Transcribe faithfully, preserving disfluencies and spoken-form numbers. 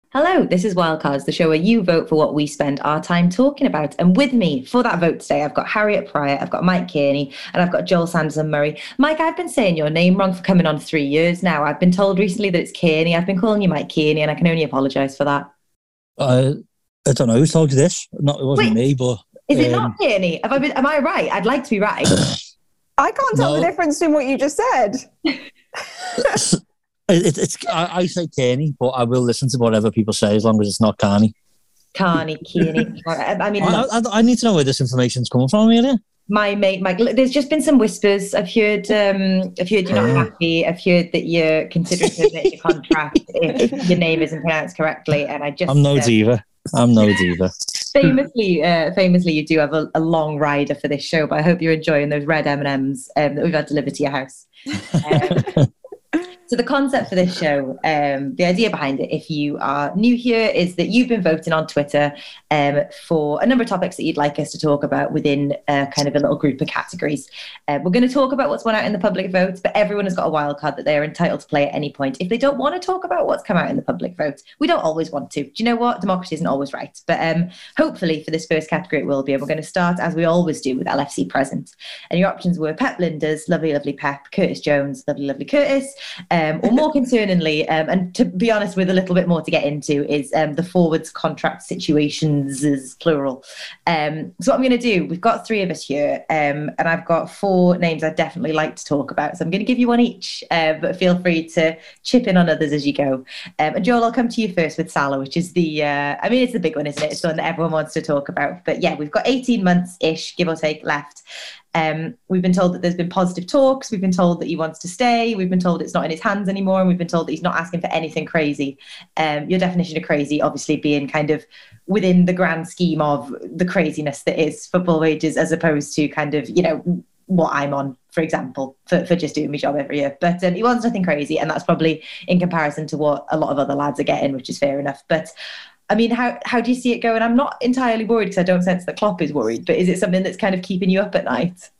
Hello, this is Wildcards, the show where you vote for what we spend our time talking about. And with me for that vote today, I've got Harriet Pryor, I've got Mike Kearney, and I've got Joel Sanderson Murray. Mike, I've been saying your name wrong for coming on three years now. I've been told recently that it's Kearney. I've been calling you Mike Kearney, and I can only apologise for that. Uh, I don't know who told you this. Not, it wasn't Wait, me, but... Is um, it not Kearney? Have I been, am I right? I'd like to be right. I can't tell No. the difference between what you just said. it, it's I, I say Kearney, but I will listen to whatever people say as long as it's not Carney. Carney, Kearney. I, I mean, I, look, I, I need to know where this information's coming from, really. my mate, Mike, look, there's just been some whispers. I've heard, um, I've heard you're not happy. I've heard that you're considering terminating your contract if your name isn't pronounced correctly. And I just, I'm no uh, diva. I'm no diva. famously, uh, famously, you do have a, a long rider for this show, but I hope you're enjoying those red M and M's um, that we've had delivered to your house. Um, So the concept for this show, um, the idea behind it, if you are new here, is that you've been voting on Twitter um, for a number of topics that you'd like us to talk about within uh, kind of a little group of categories. Uh, we're going to talk about what's won out in the public vote, but everyone has got a wild card that they are entitled to play at any point. If they don't want to talk about what's come out in the public vote, we don't always want to. Do you know what? Democracy isn't always right. But um, hopefully for this first category, it will be. And we're going to start, as we always do, with L F C present. And your options were Pep Linders, lovely, lovely Pep, Curtis Jones, lovely, lovely Curtis, um, or more concerningly, um, and to be honest, with a little bit more to get into, is um, the forwards contract situations, is plural. Um, so what I'm going to do, we've got three of us here, um, and I've got four names I'd definitely like to talk about. So I'm going to give you one each, uh, but feel free to chip in on others as you go. Um, and Joel, I'll come to you first with Salah, which is the, uh, I mean, it's the big one, isn't it? It's the one that everyone wants to talk about. But yeah, we've got eighteen months-ish, give or take, left. Um, we've been told that there's been positive talks. We've been told that he wants to stay. We've been told it's not in his hands anymore. And we've been told that he's not asking for anything crazy. Um, your definition of crazy, obviously, being kind of within the grand scheme of the craziness that is football wages, as opposed to kind of, you know, what I'm on, for example, for, for just doing my job every year. But um, he wants nothing crazy. And that's probably in comparison to what a lot of other lads are getting, which is fair enough. But I mean, how how do you see it going? I'm not entirely worried because I don't sense that Klopp is worried, but is it something that's kind of keeping you up at night?